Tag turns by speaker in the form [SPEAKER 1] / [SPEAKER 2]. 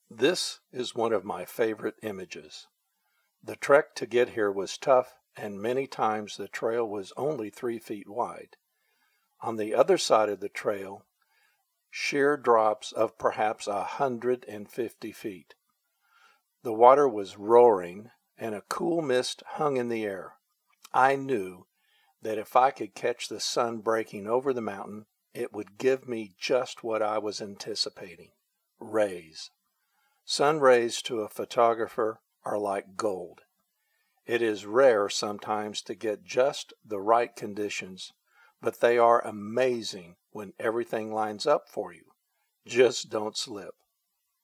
[SPEAKER 1] This is one of my favorite images. The trek to get here was tough, and many times the trail was only 3 feet wide. On the other side of the trail, sheer drops of perhaps 150 feet. The water was roaring, and a cool mist hung in the air. I knew that if I could catch the sun breaking over the mountain, it would give me just what I was anticipating: rays. Sun rays to a photographer are like gold. It is rare sometimes to get just the right conditions, but they are amazing when everything lines up for you. Just don't slip.